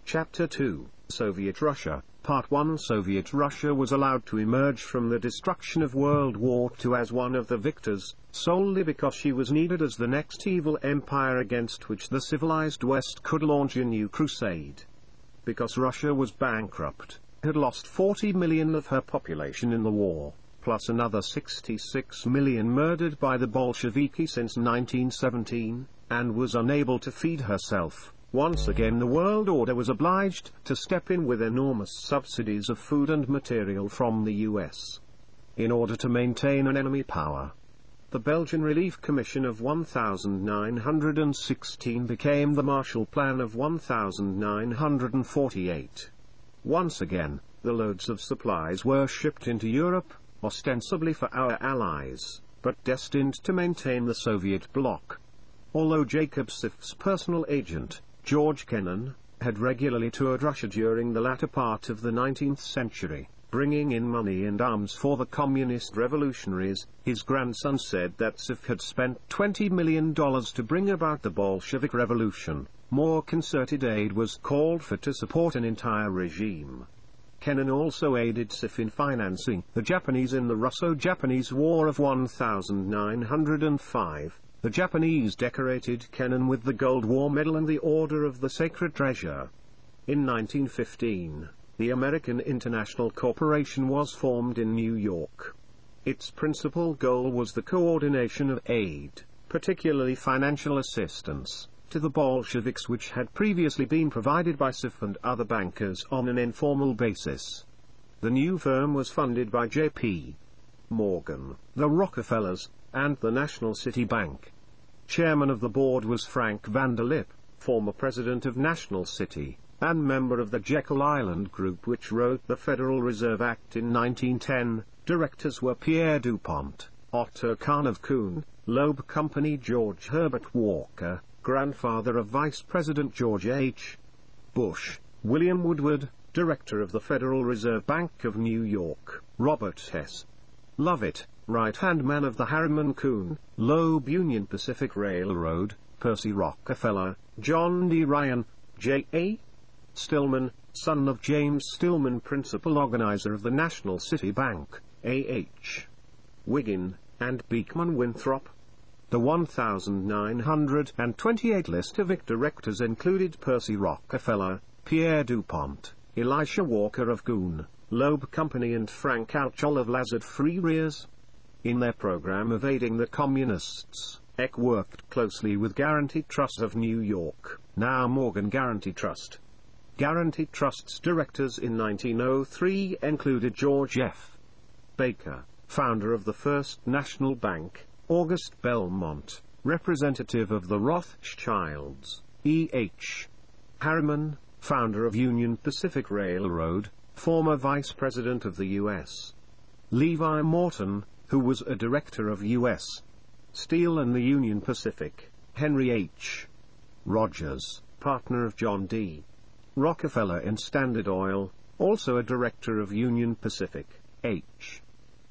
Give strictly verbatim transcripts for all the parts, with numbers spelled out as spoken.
Chapter two, Soviet Russia, Part one. Soviet Russia was allowed to emerge from the destruction of World War Two as one of the victors, solely because she was needed as the next evil empire against which the civilized West could launch a new crusade. Because Russia was bankrupt, had lost forty million of her population in the war, plus another sixty-six million murdered by the Bolsheviki since nineteen seventeen, and was unable to feed herself. Once again the world order was obliged to step in with enormous subsidies of food and material from the U S in order to maintain an enemy power. The Belgian Relief Commission of nineteen sixteen became the Marshall Plan of nineteen forty-eight. Once again, the loads of supplies were shipped into Europe, ostensibly for our allies, but destined to maintain the Soviet bloc. Although Jacob Sif's personal agent, George Kennan, had regularly toured Russia during the latter part of the nineteenth century, bringing in money and arms for the communist revolutionaries, his grandson said that Sif had spent twenty million dollars to bring about the Bolshevik Revolution. More concerted aid was called for to support an entire regime. Kennan also aided Sif in financing the Japanese in the Russo-Japanese War of nineteen oh five. The Japanese decorated Kennan with the Gold War Medal and the Order of the Sacred Treasure. In nineteen fifteen, the American International Corporation was formed in New York. Its principal goal was the coordination of aid, particularly financial assistance, to the Bolsheviks which had previously been provided by Sif and other bankers on an informal basis. The new firm was funded by J P Morgan, the Rockefellers, and the National City Bank. Chairman of the board was Frank Vanderlip, former president of National City, and member of the Jekyll Island Group which wrote the Federal Reserve Act in nineteen ten. Directors were Pierre DuPont, Otto Kahn of Kuhn, Loeb Company, George Herbert Walker, grandfather of Vice President George H. Bush, William Woodward, director of the Federal Reserve Bank of New York, Robert S. Lovett, right-hand man of the Harriman Kuhn, Loeb Union Pacific Railroad, Percy Rockefeller, John D. Ryan, J A Stillman, son of James Stillman, principal organizer of the National City Bank, A H Wiggin, and Beekman Winthrop. The nineteen twenty-eight list of I C directors included Percy Rockefeller, Pierre DuPont, Elisha Walker of Kuhn, Loeb Company and Frank Altschul of Lazard Freres. In their program of aiding the communists, E C worked closely with Guaranty Trust of New York, now Morgan Guaranty Trust. Guaranty Trust's directors in nineteen oh three included George F. Baker, founder of the First National Bank, August Belmont, representative of the Rothschilds, E H Harriman, founder of Union Pacific Railroad, former vice president of the U S Levi Morton, who was a director of U S Steel and the Union Pacific, Henry H. Rogers, partner of John D. Rockefeller in Standard Oil, also a director of Union Pacific, H.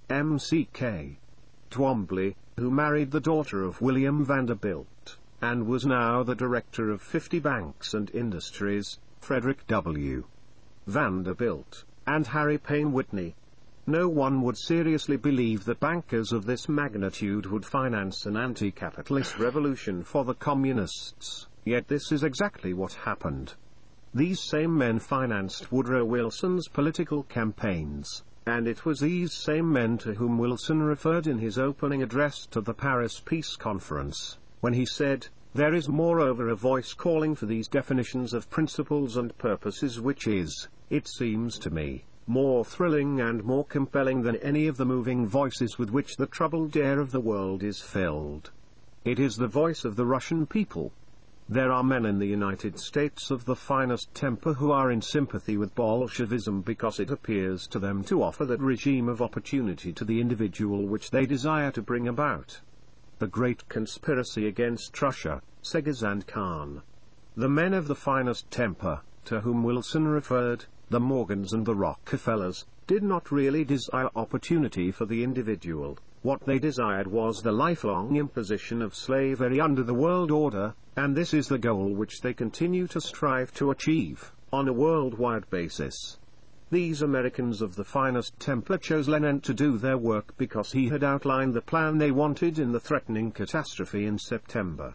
M C K. Twombly, who married the daughter of William Vanderbilt, and was now the director of fifty Banks and Industries, Frederick W. Vanderbilt, and Harry Payne Whitney. No one would seriously believe that bankers of this magnitude would finance an anti-capitalist revolution for the communists, yet this is exactly what happened. These same men financed Woodrow Wilson's political campaigns, and it was these same men to whom Wilson referred in his opening address to the Paris Peace Conference, when he said, "There is moreover a voice calling for these definitions of principles and purposes which is, it seems to me, more thrilling and more compelling than any of the moving voices with which the troubled air of the world is filled. It is the voice of the Russian people. There are men in the United States of the finest temper who are in sympathy with Bolshevism because it appears to them to offer that regime of opportunity to the individual which they desire to bring about. The great conspiracy against Russia, Segers and Kahn. The men of the finest temper, to whom Wilson referred, the Morgans and the Rockefellers, did not really desire opportunity for the individual. What they desired was the lifelong imposition of slavery under the world order, and this is the goal which they continue to strive to achieve. on a worldwide basis. These Americans of the finest temper chose Lenin to do their work because he had outlined the plan they wanted in the threatening catastrophe in September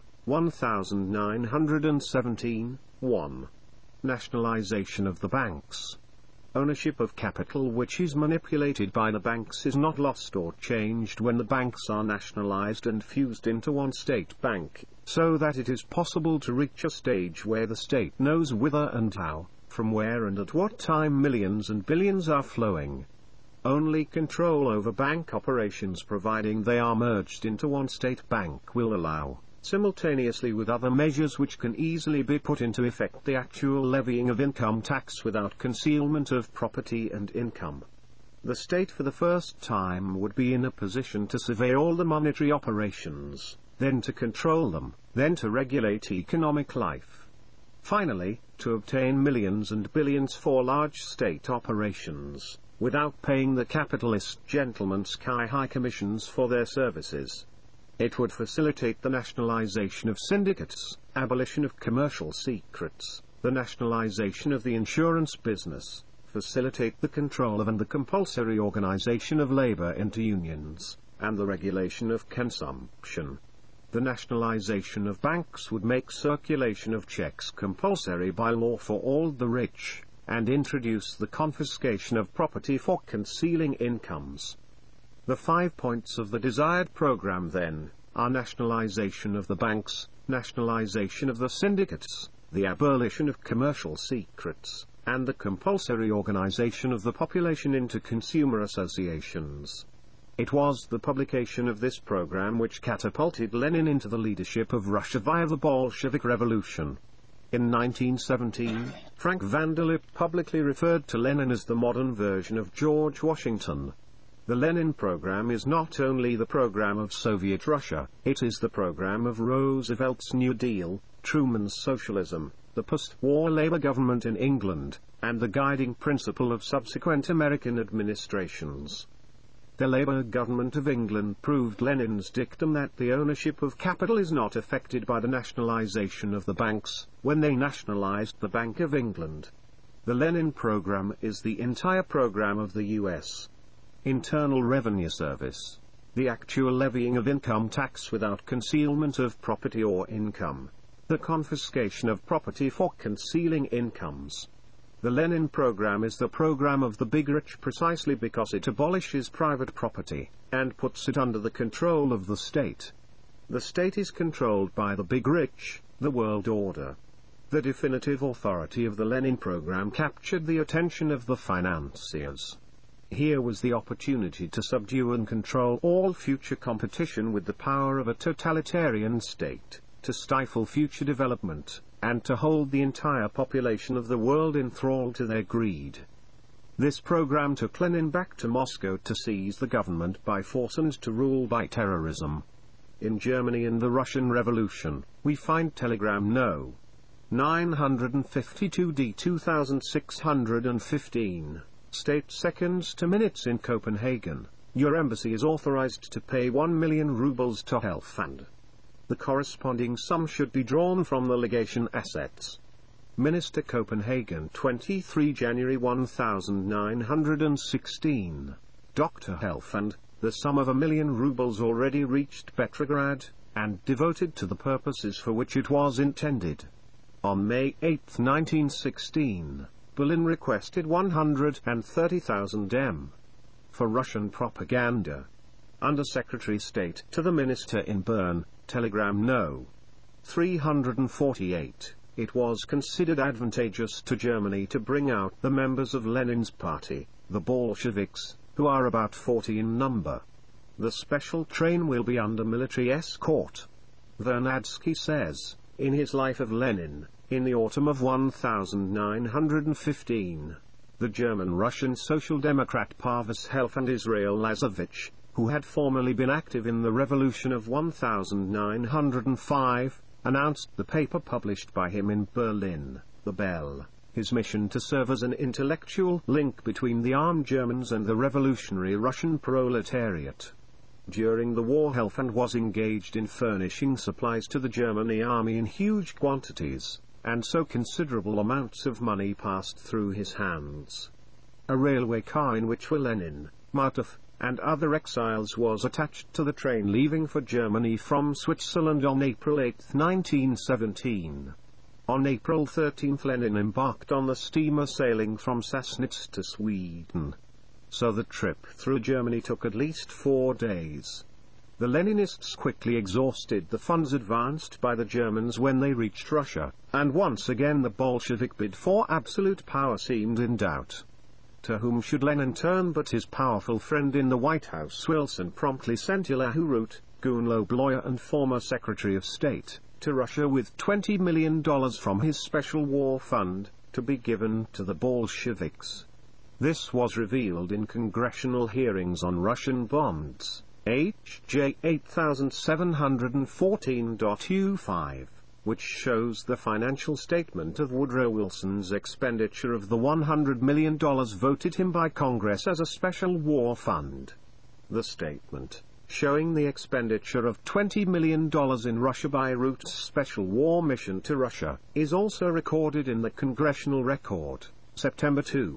nineteen seventeen. one. Nationalization of the banks. Ownership of capital which is manipulated by the banks is not lost or changed when the banks are nationalized and fused into one state bank, so that it is possible to reach a stage where the state knows whither and how, from where and at what time millions and billions are flowing. Only control over bank operations, providing they are merged into one state bank, will allow, simultaneously with other measures which can easily be put into effect, the actual levying of income tax without concealment of property and income. The state for the first time would be in a position to survey all the monetary operations, then to control them, then to regulate economic life. Finally, to obtain millions and billions for large state operations, without paying the capitalist gentlemen sky-high commissions for their services. It would facilitate the nationalization of syndicates, abolition of commercial secrets, the nationalization of the insurance business, facilitate the control of and the compulsory organization of labor into unions, and the regulation of consumption. The nationalization of banks would make circulation of checks compulsory by law for all the rich, and introduce the confiscation of property for concealing incomes. The five points of the desired program, then, are nationalization of the banks, nationalization of the syndicates, the abolition of commercial secrets, and the compulsory organization of the population into consumer associations. It was the publication of this program which catapulted Lenin into the leadership of Russia via the Bolshevik Revolution. In nineteen seventeen, Frank Vanderlip publicly referred to Lenin as the modern version of George Washington. The Lenin program is not only the program of Soviet Russia, it is the program of Roosevelt's New Deal, Truman's socialism, the post-war Labour government in England, and the guiding principle of subsequent American administrations. The Labour government of England proved Lenin's dictum that the ownership of capital is not affected by the nationalization of the banks, when they nationalized the Bank of England. The Lenin program is the entire program of the U S Internal Revenue Service. The actual levying of income tax without concealment of property or income. The confiscation of property for concealing incomes. The Lenin program is the program of the big rich precisely because it abolishes private property, and puts it under the control of the state. The state is controlled by the big rich, the world order. The definitive authority of the Lenin program captured the attention of the financiers. Here was the opportunity to subdue and control all future competition with the power of a totalitarian state, to stifle future development, and to hold the entire population of the world in thrall to their greed. This program took Lenin back to Moscow to seize the government by force and to rule by terrorism. In Germany and the Russian Revolution, we find Telegram No. nine fifty-two D two thousand six hundred fifteen, states seconds to minutes in Copenhagen, your embassy is authorized to pay one million rubles to Health Fund. The corresponding sum should be drawn from the legation assets. Minister Copenhagen, twenty-third January nineteen sixteen. Doctor Helfand, the sum of a million rubles already reached Petrograd, and devoted to the purposes for which it was intended. On May eighth nineteen sixteen, Berlin requested one hundred thirty thousand M for Russian propaganda. Under Secretary State to the Minister in Bern, Telegram No. three forty-eight, it was considered advantageous to Germany to bring out the members of Lenin's party, the Bolsheviks, who are about forty in number. The special train will be under military escort. Vernadsky says, in his Life of Lenin, in the autumn of nineteen fifteen, the German-Russian Social Democrat Parvus Helfand Israel Lazarevich, who had formerly been active in the revolution of nineteen oh five, announced the paper published by him in Berlin, The Bell, his mission to serve as an intellectual link between the armed Germans and the revolutionary Russian proletariat. During the war, Helfand was engaged in furnishing supplies to the German army in huge quantities. and so considerable amounts of money passed through his hands. A railway car in which were Lenin, Martov, and other exiles was attached to the train leaving for Germany from Switzerland on April eighth nineteen seventeen. On April thirteenth Lenin embarked on the steamer sailing from Sassnitz to Sweden. So the trip through Germany took at least four days. The Leninists quickly exhausted the funds advanced by the Germans when they reached Russia, and once again the Bolshevik bid for absolute power seemed in doubt. To whom should Lenin turn but his powerful friend in the White House? Wilson promptly sent Elihu Root, Gunlow lawyer and former Secretary of State, to Russia with twenty million dollars from his special war fund, to be given to the Bolsheviks. This was revealed in congressional hearings on Russian bonds, H J eight seven one four point twenty-five, which shows the financial statement of Woodrow Wilson's expenditure of the one hundred million dollars voted him by Congress as a special war fund. The statement, showing the expenditure of twenty million dollars in Russia by Root's special war mission to Russia, is also recorded in the Congressional Record, September second,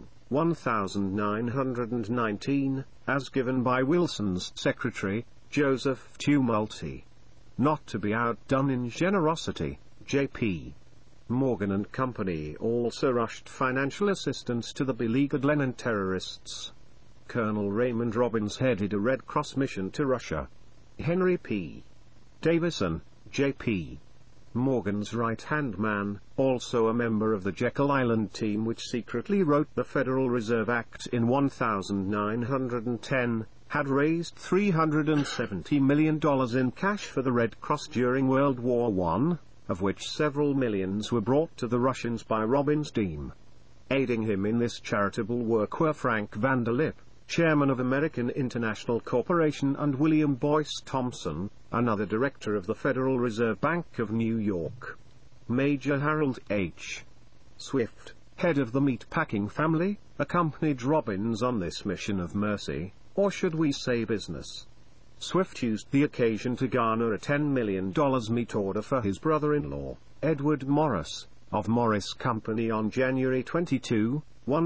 nineteen nineteen, as given by Wilson's secretary, Joseph Tumulty. Not to be outdone in generosity, J P Morgan and Company also rushed financial assistance to the beleaguered Lenin terrorists. Colonel Raymond Robbins headed a Red Cross mission to Russia. Henry P. Davison, J P Morgan's right-hand man, also a member of the Jekyll Island team which secretly wrote the Federal Reserve Act in nineteen ten, had raised three hundred seventy million dollars in cash for the Red Cross during World War One, of which several millions were brought to the Russians by Robbins' team. Aiding him in this charitable work were Frank Vanderlip, chairman of American International Corporation, and William Boyce Thompson, another director of the Federal Reserve Bank of New York. Major Harold H. Swift, head of the meatpacking family, accompanied Robbins on this mission of mercy, or should we say business. Swift used the occasion to garner a ten million dollars meat order for his brother-in-law, Edward Morris, of Morris Company on January twenty-second,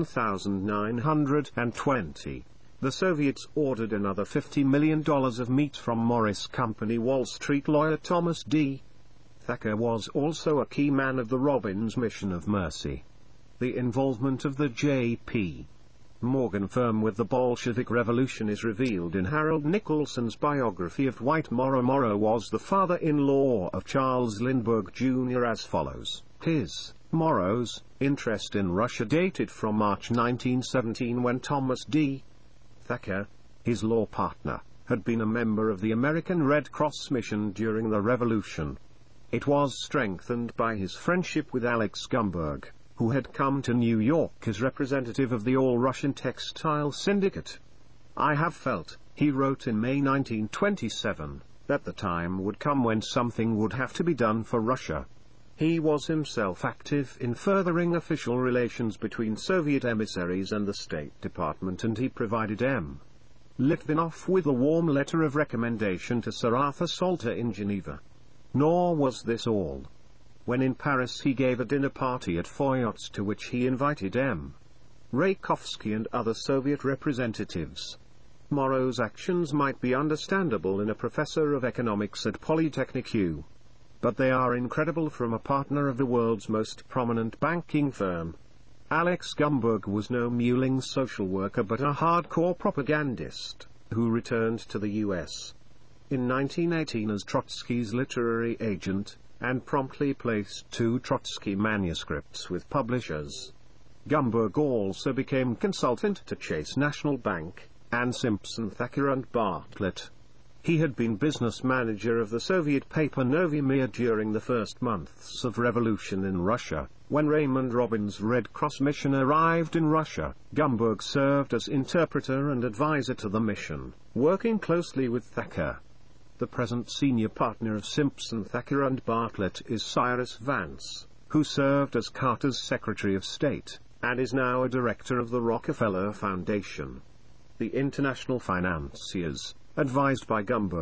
nineteen twenty. The Soviets ordered another fifty million dollars of meat from Morris Company. Wall Street lawyer Thomas D. Thacker was also a key man of the Robbins mission of mercy. The involvement of the J P Morgan firm with the Bolshevik Revolution is revealed in Harold Nicholson's biography of Dwight Morrow. Morrow was the father-in-law of Charles Lindbergh Junior as follows. His, Morrow's, interest in Russia dated from March nineteen seventeen, when Thomas D. Thacker, his law partner, had been a member of the American Red Cross mission during the Revolution. It was strengthened by his friendship with Alex Gumberg, who had come to New York as representative of the All-Russian Textile Syndicate. I have felt, he wrote in May nineteen twenty-seven, that the time would come when something would have to be done for Russia. He was himself active in furthering official relations between Soviet emissaries and the State Department, and he provided M. Litvinov with a warm letter of recommendation to Sir Arthur Salter in Geneva. Nor was this all. When in Paris he gave a dinner party at Foyot's to which he invited M. Rakovsky and other Soviet representatives. Morrow's actions might be understandable in a professor of economics at Polytechnic U. But they are incredible from a partner of the world's most prominent banking firm. Alex Gumberg was no mewling social worker but a hardcore propagandist, who returned to the U S in nineteen eighteen as Trotsky's literary agent, and promptly placed two Trotsky manuscripts with publishers. Gumberg also became consultant to Chase National Bank, and Simpson Thacker and Bartlett. He had been business manager of the Soviet paper Novy Mir during the first months of revolution in Russia. When Raymond Robbins' Red Cross mission arrived in Russia, Gumberg served as interpreter and advisor to the mission, working closely with Thacker. The present senior partner of Simpson Thacker and Bartlett is Cyrus Vance, who served as Carter's Secretary of State, and is now a director of the Rockefeller Foundation. The international financiers, advised by Gumberg,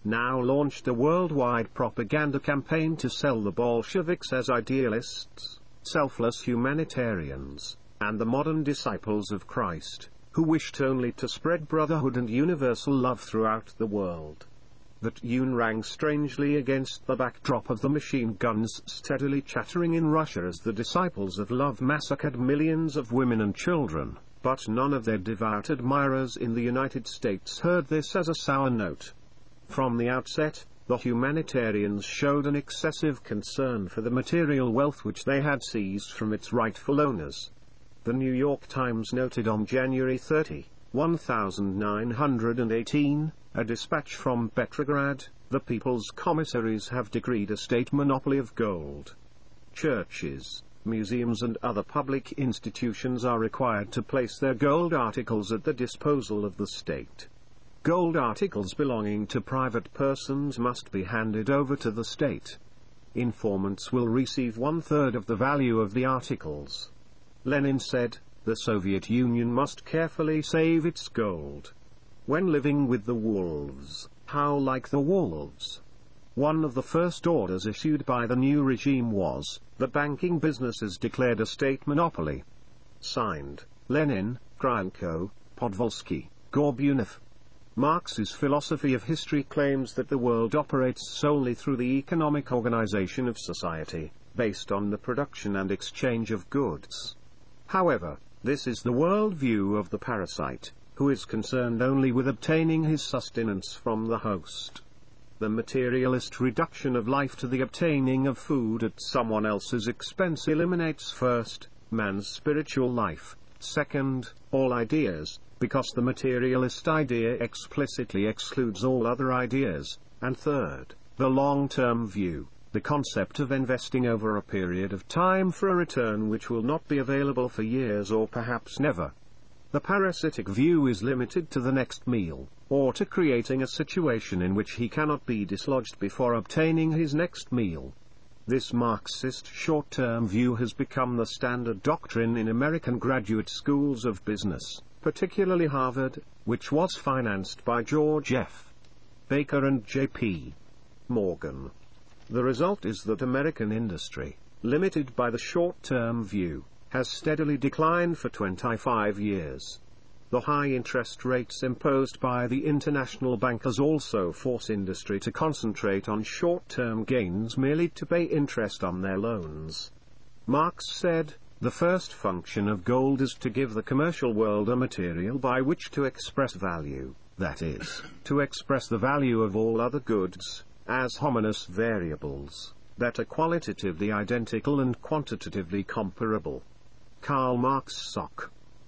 now launched a worldwide propaganda campaign to sell the Bolsheviks as idealists, selfless humanitarians, and the modern disciples of Christ, who wished only to spread brotherhood and universal love throughout the world. That tune rang strangely against the backdrop of the machine guns steadily chattering in Russia as the disciples of love massacred millions of women and children, but none of their devout admirers in the United States heard this as a sour note. From the outset, the humanitarians showed an excessive concern for the material wealth which they had seized from its rightful owners. The New York Times noted on January thirtieth, nineteen eighteen, a dispatch from Petrograd, the People's Commissaries have decreed a state monopoly of gold. Churches, museums and other public institutions are required to place their gold articles at the disposal of the state. Gold articles belonging to private persons must be handed over to the state. Informants will receive one-third of the value of the articles. Lenin said, the Soviet Union must carefully save its gold. When living with the wolves, how like the wolves. One of the first orders issued by the new regime was, the banking business is declared a state monopoly. Signed, Lenin, Kryenko, Podvolsky, Gorbunev. Marx's philosophy of history claims that the world operates solely through the economic organization of society, based on the production and exchange of goods. However, this is the worldview of the parasite, who is concerned only with obtaining his sustenance from the host. The materialist reduction of life to the obtaining of food at someone else's expense eliminates first, man's spiritual life, second, all ideas, because the materialist idea explicitly excludes all other ideas, and third, the long-term view, the concept of investing over a period of time for a return which will not be available for years or perhaps never. The parasitic view is limited to the next meal, or to creating a situation in which he cannot be dislodged before obtaining his next meal. This Marxist short-term view has become the standard doctrine in American graduate schools of business, particularly Harvard, which was financed by George F. Baker and J P Morgan. The result is that American industry, limited by the short-term view, has steadily declined for twenty-five years. The high interest rates imposed by the international bankers also force industry to concentrate on short-term gains merely to pay interest on their loans. Marx said, the first function of gold is to give the commercial world a material by which to express value, that is, to express the value of all other goods, as homogeneous variables, that are qualitatively identical and quantitatively comparable. Karl Marx Soc.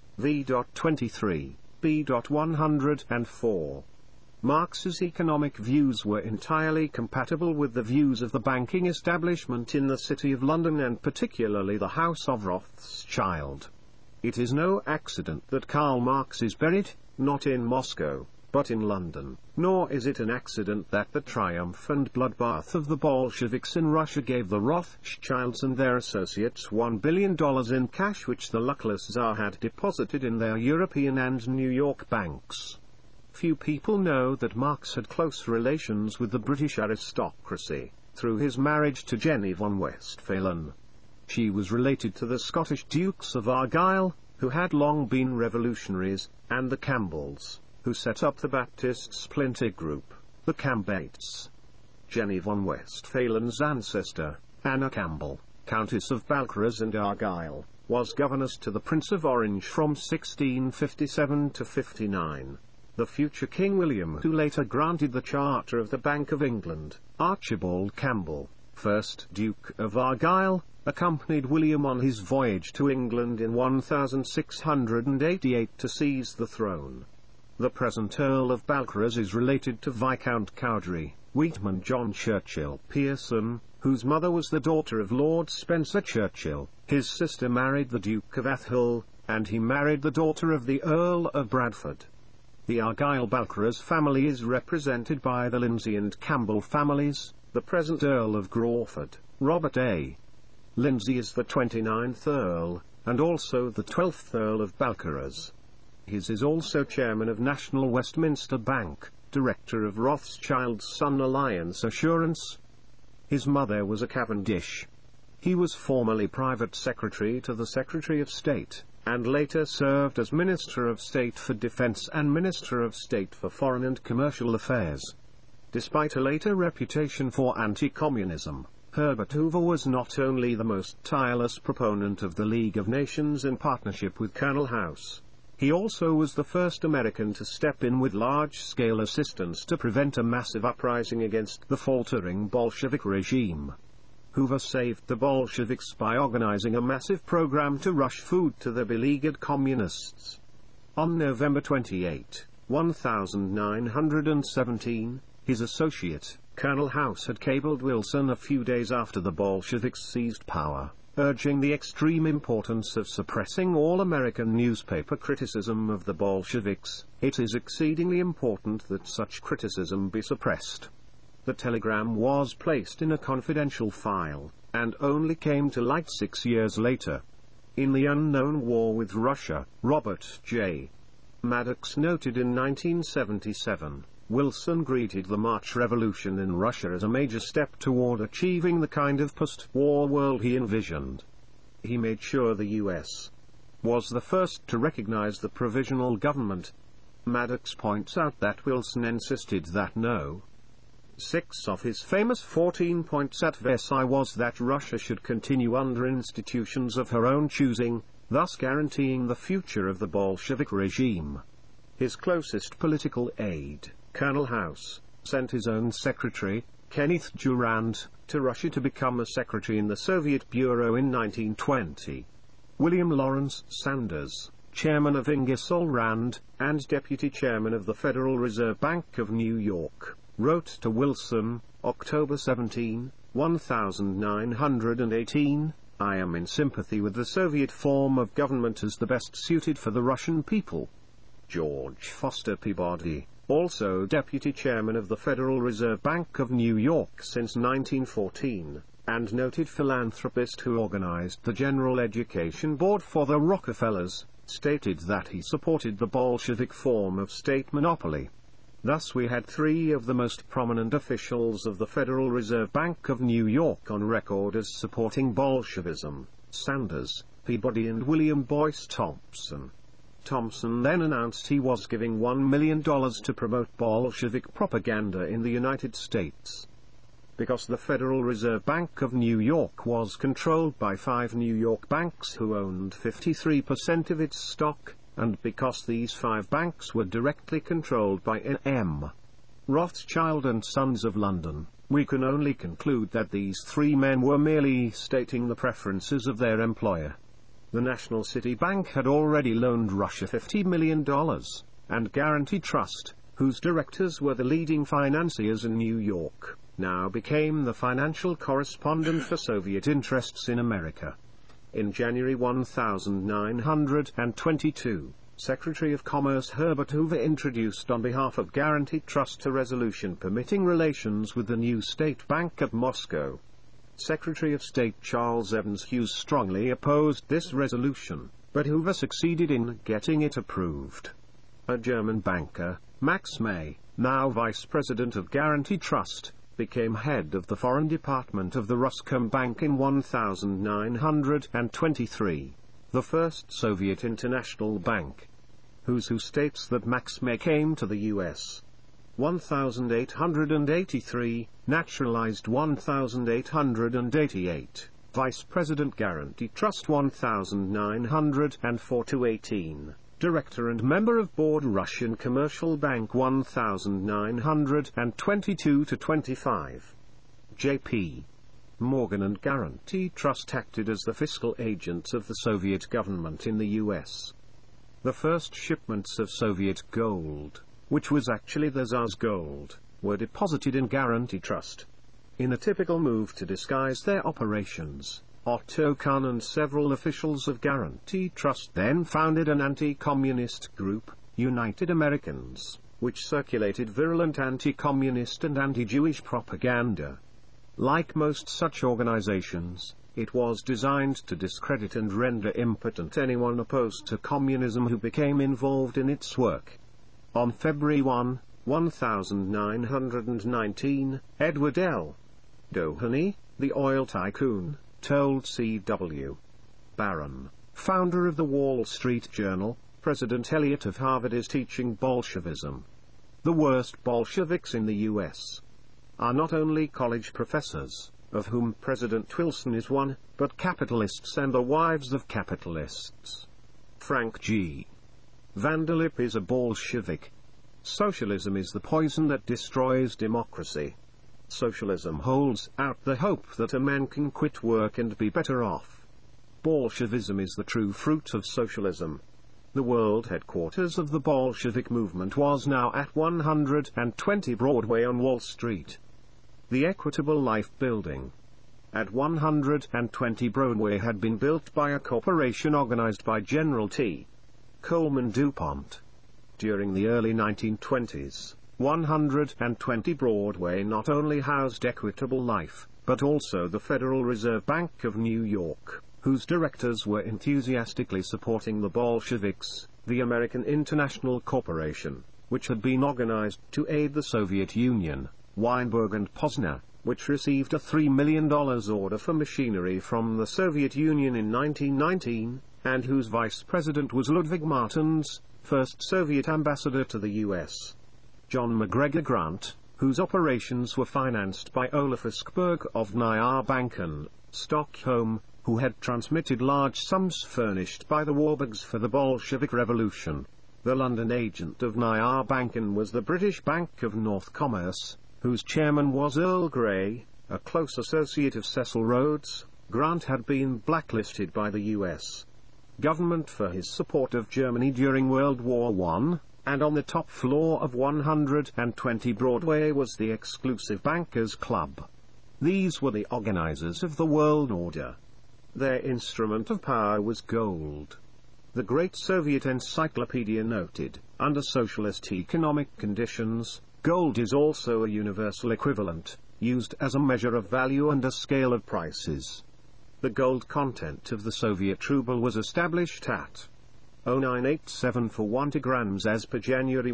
V twenty-three, B one oh four. Marx's economic views were entirely compatible with the views of the banking establishment in the City of London and particularly the House of Rothschild. It is no accident that Karl Marx is buried, not in Moscow, but in London, nor is it an accident that the triumph and bloodbath of the Bolsheviks in Russia gave the Rothschilds and their associates one billion dollars in cash which the luckless Tsar had deposited in their European and New York banks. Few people know that Marx had close relations with the British aristocracy, through his marriage to Jenny von Westphalen. She was related to the Scottish Dukes of Argyll, who had long been revolutionaries, and the Campbells, who set up the Baptist splinter group, the Cambates. Jenny von Westphalen's ancestor, Anna Campbell, Countess of Balcarres and Argyll, was governess to the Prince of Orange from sixteen fifty-seven to fifty-nine. The future King William, who later granted the charter of the Bank of England, Archibald Campbell, first Duke of Argyll, accompanied William on his voyage to England in sixteen eighty-eight to seize the throne. The present Earl of Balcarres is related to Viscount Cowdray, Wheatman John Churchill Pearson, whose mother was the daughter of Lord Spencer Churchill. His sister married the Duke of Atholl, and he married the daughter of the Earl of Bradford. The Argyll-Balcarres family is represented by the Lindsay and Campbell families. The present Earl of Crawford, Robert A. Lindsay, is the twenty-ninth Earl, and also the twelfth Earl of Balcarres. His is also chairman of National Westminster Bank, director of Rothschild's Sun Alliance Assurance. His mother was a Cavendish. He was formerly private secretary to the Secretary of State, and later served as Minister of State for Defense and Minister of State for Foreign and Commercial Affairs. Despite a later reputation for anti-communism, Herbert Hoover was not only the most tireless proponent of the League of Nations in partnership with Colonel House, he also was the first American to step in with large-scale assistance to prevent a massive uprising against the faltering Bolshevik regime. Hoover saved the Bolsheviks by organizing a massive program to rush food to the beleaguered communists. On November twenty-eighth, nineteen seventeen, his associate, Colonel House, had cabled Wilson a few days after the Bolsheviks seized power, urging the extreme importance of suppressing all American newspaper criticism of the Bolsheviks. "It is exceedingly important that such criticism be suppressed." The telegram was placed in a confidential file, and only came to light six years later. In The Unknown War with Russia, Robert J. Maddox noted in nineteen seventy-seven, Wilson greeted the March Revolution in Russia as a major step toward achieving the kind of post-war world he envisioned. He made sure the U S was the first to recognize the provisional government. Maddox points out that Wilson insisted that no. Six of his famous fourteen-point advice was that Russia should continue under institutions of her own choosing, thus guaranteeing the future of the Bolshevik regime. His closest political aide, Colonel House, sent his own secretary, Kenneth Durand, to Russia to become a secretary in the Soviet Bureau in nineteen twenty. William Lawrence Sanders, chairman of Ingersoll Rand, and deputy chairman of the Federal Reserve Bank of New York, wrote to Wilson, October seventeenth, nineteen eighteen, "I am in sympathy with the Soviet form of government as the best suited for the Russian people." George Foster Peabody, also deputy chairman of the Federal Reserve Bank of New York since nineteen fourteen, and noted philanthropist who organized the General Education Board for the Rockefellers, stated that he supported the Bolshevik form of state monopoly. Thus we had three of the most prominent officials of the Federal Reserve Bank of New York on record as supporting Bolshevism: Sanders, Peabody and William Boyce Thompson. Thompson then announced he was giving one million dollars to promote Bolshevik propaganda in the United States. Because the Federal Reserve Bank of New York was controlled by five New York banks who owned fifty-three percent of its stock, and because these five banks were directly controlled by N M Rothschild and Sons of London, we can only conclude that these three men were merely stating the preferences of their employer. The National City Bank had already loaned Russia fifty million dollars, and Guaranty Trust, whose directors were the leading financiers in New York, now became the financial correspondent for Soviet interests in America. In January nineteen twenty-two, Secretary of Commerce Herbert Hoover introduced on behalf of Guaranty Trust a resolution permitting relations with the new State Bank of Moscow. Secretary of State Charles Evans Hughes strongly opposed this resolution, but Hoover succeeded in getting it approved. A German banker, Max May, now Vice President of Guaranty Trust, became head of the Foreign Department of the Roscombank in nineteen twenty-three, the first Soviet international bank. Who's Who states that Max May came to the U S eighteen eighty-three, naturalized eighteen eighty-eight, Vice President Guaranty Trust nineteen four to eighteen. Director and member of Board Russian Commercial Bank nineteen twenty-two to twenty-five. J P Morgan and Guaranty Trust acted as the fiscal agents of the Soviet government in the U S. The first shipments of Soviet gold, which was actually the Tsar's gold, were deposited in Guaranty Trust. In a typical move to disguise their operations, Otto Kahn and several officials of Guaranty Trust then founded an anti-communist group, United Americans, which circulated virulent anti-communist and anti-Jewish propaganda. Like most such organizations, it was designed to discredit and render impotent anyone opposed to communism who became involved in its work. On February first, nineteen nineteen, Edward L. Doheny, the oil tycoon, told C W Barron, founder of the Wall Street Journal, President Eliot of Harvard is teaching Bolshevism. The worst Bolsheviks in the U S are not only college professors, of whom President Wilson is one, but capitalists and the wives of capitalists. Frank G. Vanderlip is a Bolshevik. Socialism is the poison that destroys democracy. Socialism holds out the hope that a man can quit work and be better off. Bolshevism is the true fruit of socialism. The world headquarters of the Bolshevik movement was now at one hundred twenty Broadway on Wall Street. The Equitable Life Building at one hundred twenty Broadway had been built by a corporation organized by General T. Coleman DuPont. During the early nineteen twenties, one hundred twenty Broadway not only housed Equitable Life, but also the Federal Reserve Bank of New York, whose directors were enthusiastically supporting the Bolsheviks, the American International Corporation, which had been organized to aid the Soviet Union, Weinberg and Posner, which received a three million dollars order for machinery from the Soviet Union in nineteen nineteen, and whose vice president was Ludwig Martens, first Soviet ambassador to the U S John MacGregor Grant, whose operations were financed by Olaf Askberg of Nyabanken, Stockholm, who had transmitted large sums furnished by the Warburgs for the Bolshevik Revolution. The London agent of Nyabanken was the British Bank of North Commerce, whose chairman was Earl Grey, a close associate of Cecil Rhodes. Grant had been blacklisted by the U S government for his support of Germany during World War One, and on the top floor of one hundred twenty Broadway was the exclusive Bankers Club. These were the organizers of the world order. Their instrument of power was gold. The Great Soviet Encyclopedia noted, under socialist economic conditions, gold is also a universal equivalent, used as a measure of value and a scale of prices. The gold content of the Soviet ruble was established at zero point nine eight seven for one grams as per January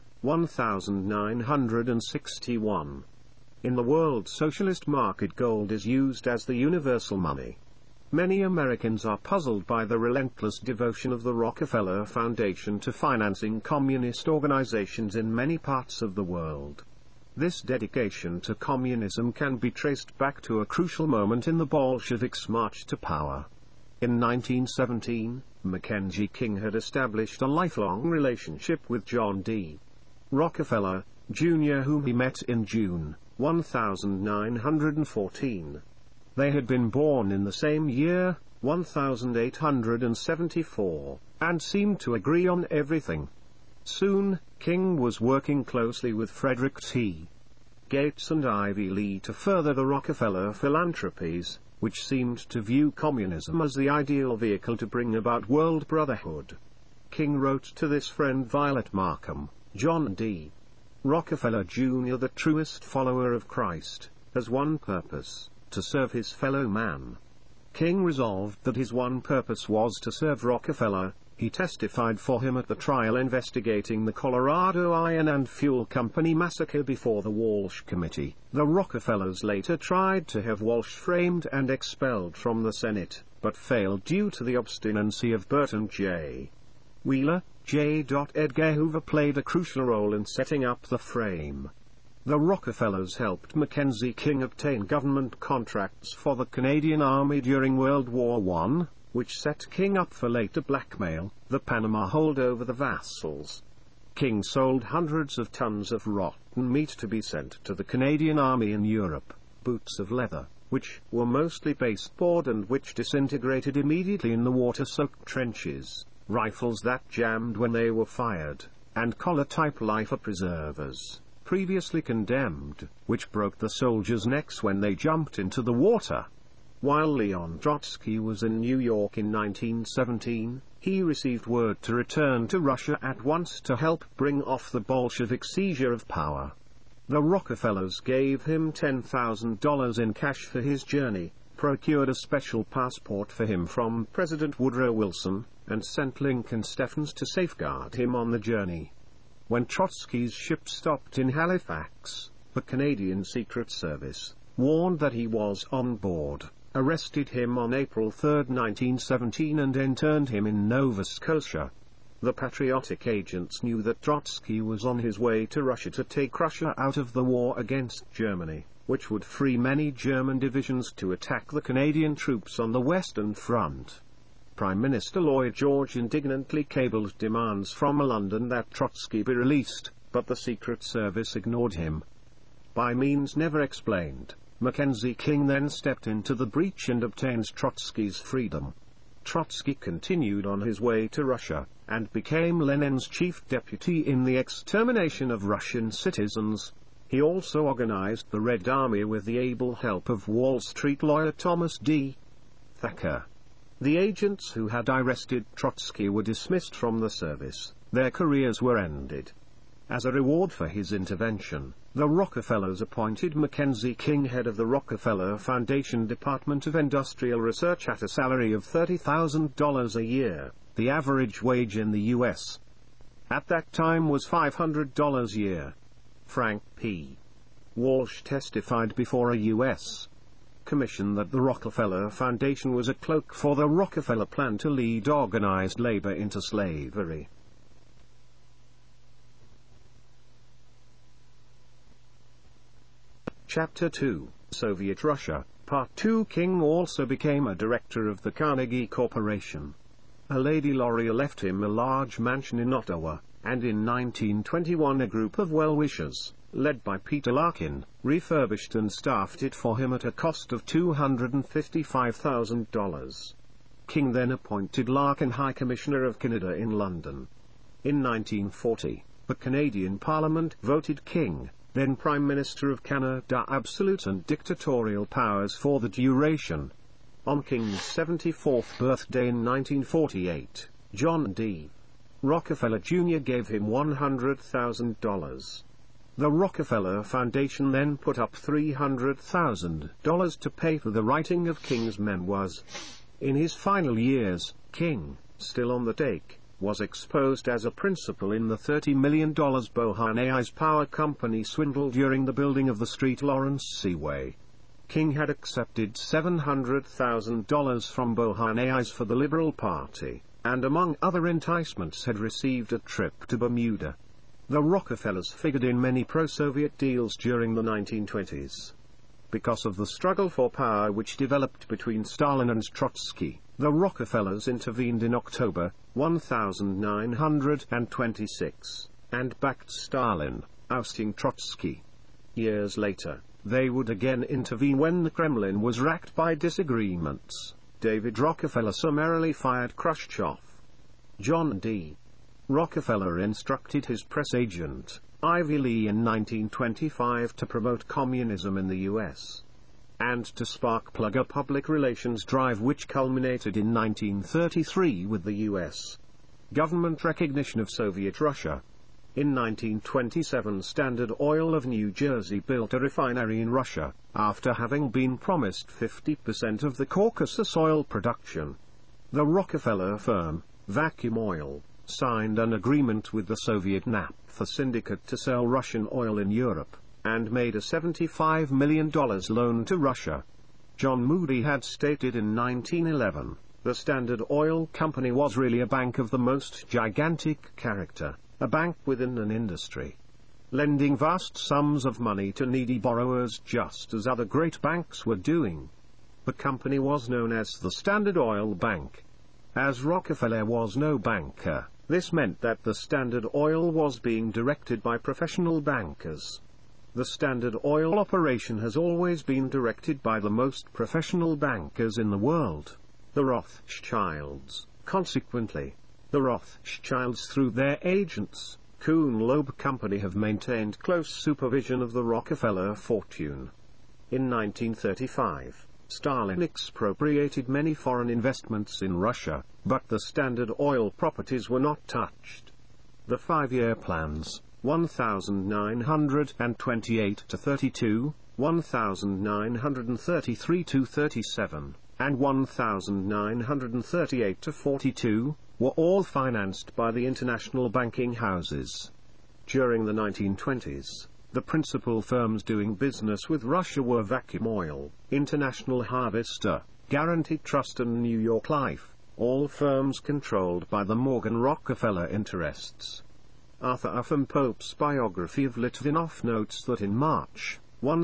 first, nineteen sixty-one. In the world socialist market, gold is used as the universal money. Many Americans are puzzled by the relentless devotion of the Rockefeller Foundation to financing communist organizations in many parts of the world. This dedication to communism can be traced back to a crucial moment in the Bolsheviks' march to power. In nineteen seventeen, Mackenzie King had established a lifelong relationship with John D. Rockefeller, Junior whom he met in June nineteen fourteen. They had been born in the same year, eighteen seventy-four, and seemed to agree on everything. Soon, King was working closely with Frederick T. Gates and Ivy Lee to further the Rockefeller philanthropies, which seemed to view communism as the ideal vehicle to bring about world brotherhood. King wrote to this friend Violet Markham, John D. Rockefeller Junior, the truest follower of Christ, has one purpose: to serve his fellow man. King resolved that his one purpose was to serve Rockefeller. He testified for him at the trial investigating the Colorado Iron and Fuel Company massacre before the Walsh Committee. The Rockefellers later tried to have Walsh framed and expelled from the Senate, but failed due to the obstinacy of Burton J. Wheeler. J. Edgar Hoover played a crucial role in setting up the frame. The Rockefellers helped Mackenzie King obtain government contracts for the Canadian Army during World War One, which set King up for later blackmail, the Panama hold over the vassals. King sold hundreds of tons of rotten meat to be sent to the Canadian Army in Europe, boots of leather, which were mostly baseboard and which disintegrated immediately in the water-soaked trenches, rifles that jammed when they were fired, and collar-type life preservers, previously condemned, which broke the soldiers' necks when they jumped into the water. While Leon Trotsky was in New York in nineteen seventeen, he received word to return to Russia at once to help bring off the Bolshevik seizure of power. The Rockefellers gave him ten thousand dollars in cash for his journey, procured a special passport for him from President Woodrow Wilson, and sent Lincoln Steffens to safeguard him on the journey. When Trotsky's ship stopped in Halifax, the Canadian Secret Service, warned that he was on board, arrested him on April third nineteen seventeen and interned him in Nova Scotia. The patriotic agents knew that Trotsky was on his way to Russia to take Russia out of the war against Germany, which would free many German divisions to attack the Canadian troops on the Western Front. Prime Minister Lloyd George indignantly cabled demands from London that Trotsky be released, but the Secret Service ignored him. By means never explained, Mackenzie King then stepped into the breach and obtained Trotsky's freedom. Trotsky continued on his way to Russia, and became Lenin's chief deputy in the extermination of Russian citizens. He also organized the Red Army with the able help of Wall Street lawyer Thomas D. Thacker. The agents who had arrested Trotsky were dismissed from the service, their careers were ended. As a reward for his intervention, the Rockefellers appointed Mackenzie King head of the Rockefeller Foundation Department of Industrial Research at a salary of thirty thousand dollars a year, the average wage in the U S at that time was five hundred dollars a year. Frank P. Walsh testified before a U S commission that the Rockefeller Foundation was a cloak for the Rockefeller plan to lead organized labor into slavery. Chapter two, Soviet Russia, Part two. King also became a director of the Carnegie Corporation. A Lady Laurier left him a large mansion in Ottawa, and in nineteen twenty-one a group of well-wishers, led by Peter Larkin, refurbished and staffed it for him at a cost of two hundred fifty-five thousand dollars. King then appointed Larkin High Commissioner of Canada in London. In nineteen forty, the Canadian Parliament voted King, then Prime Minister of Canada, absolute and dictatorial powers for the duration. On King's seventy-fourth birthday in nineteen forty-eight, John D. Rockefeller Junior gave him one hundred thousand dollars. The Rockefeller Foundation then put up three hundred thousand dollars to pay for the writing of King's memoirs. In his final years, King, still on the take, was exposed as a principal in the thirty million dollars Bohanais Power Company swindle during the building of the Street Lawrence Seaway. King had accepted seven hundred thousand dollars from Bohanais for the Liberal Party, and among other enticements had received a trip to Bermuda. The Rockefellers figured in many pro-Soviet deals during the nineteen twenties. Because of the struggle for power which developed between Stalin and Trotsky, the Rockefellers intervened in October nineteen twenty-six, and backed Stalin, ousting Trotsky. Years later, they would again intervene when the Kremlin was racked by disagreements. David Rockefeller summarily fired Khrushchev. John D. Rockefeller instructed his press agent, Ivy Lee, in nineteen twenty-five to promote communism in the U S and to spark plug a public relations drive which culminated in nineteen thirty-three with the U S government recognition of Soviet Russia. In nineteen twenty-seven, Standard Oil of New Jersey built a refinery in Russia, after having been promised fifty percent of the Caucasus oil production. The Rockefeller firm, Vacuum Oil, signed an agreement with the Soviet Naphtha syndicate to sell Russian oil in Europe, and made a seventy-five million dollars loan to Russia. John Moody had stated in nineteen eleven, the Standard Oil Company was really a bank of the most gigantic character, a bank within an industry, lending vast sums of money to needy borrowers just as other great banks were doing. The company was known as the Standard Oil Bank. As Rockefeller was no banker, this meant that the Standard Oil was being directed by professional bankers. The Standard Oil operation has always been directed by the most professional bankers in the world, the Rothschilds. Consequently, the Rothschilds through their agents, Kuhn Loeb Company, have maintained close supervision of the Rockefeller fortune. In nineteen thirty-five, Stalin expropriated many foreign investments in Russia, but the Standard Oil properties were not touched. The five-year plans, nineteen twenty-eight to thirty-two, nineteen thirty-three to thirty-seven, and nineteen thirty-eight to forty-two, were all financed by the international banking houses. During the nineteen twenties, the principal firms doing business with Russia were Vacuum Oil, International Harvester, Guaranty Trust and New York Life, all firms controlled by the Morgan Rockefeller interests. Arthur Upham Pope's biography of Litvinov notes that in March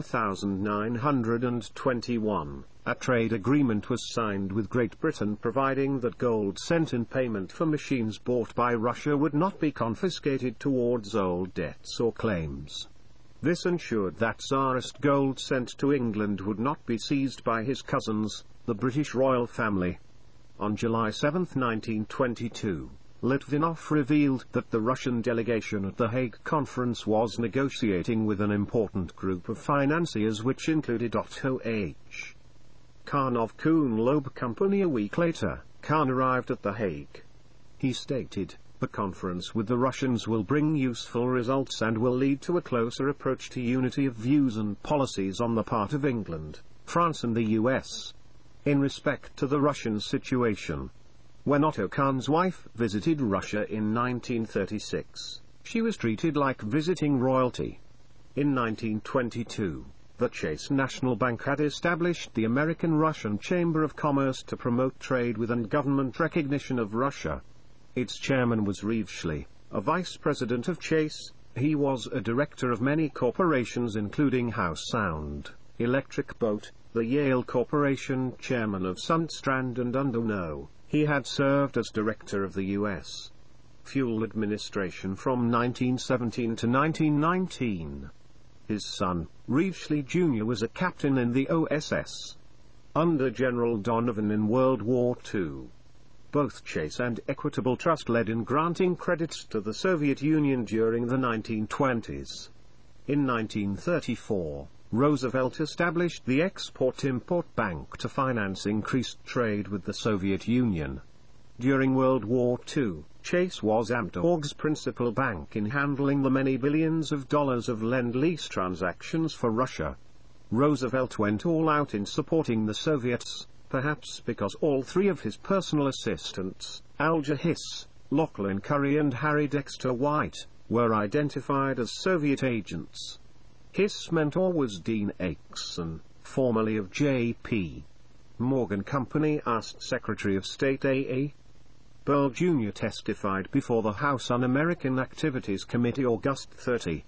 nineteen twenty-one, a trade agreement was signed with Great Britain providing that gold sent in payment for machines bought by Russia would not be confiscated towards old debts or claims. This ensured that Tsarist gold sent to England would not be seized by his cousins, the British royal family. On July seventh nineteen twenty-two, Litvinov revealed that the Russian delegation at the Hague Conference was negotiating with an important group of financiers which included Otto H. Kahn of Kuhn-Loeb Company. A week later, Kahn arrived at The Hague. He stated, "The conference with the Russians will bring useful results and will lead to a closer approach to unity of views and policies on the part of England, France and the U S in respect to the Russian situation." When Otto Kahn's wife visited Russia in nineteen thirty-six, she was treated like visiting royalty. In nineteen twenty-two, the Chase National Bank had established the American-Russian Chamber of Commerce to promote trade with and government recognition of Russia. Its chairman was Reeve Schley, a vice president of Chase. He was a director of many corporations including House Sound, Electric Boat, the Yale Corporation, chairman of Sundstrand and Underno. He had served as director of the U S Fuel Administration from nineteen seventeen to nineteen nineteen. His son, Reeve Schley Junior was a captain in the O S S under General Donovan in World War Two. Both Chase and Equitable Trust led in granting credits to the Soviet Union during the nineteen twenties. In nineteen thirty-four, Roosevelt established the Export-Import Bank to finance increased trade with the Soviet Union. During World War Two, Chase was Amtorg's principal bank in handling the many billions of dollars of Lend-Lease transactions for Russia. Roosevelt went all out in supporting the Soviets, perhaps because all three of his personal assistants, Alger Hiss, Lachlan Curry and Harry Dexter White, were identified as Soviet agents. His mentor was Dean Acheson, formerly of J P Morgan Company. Asked Secretary of State A A Burl Junior testified before the House Un-American Activities Committee August thirtieth,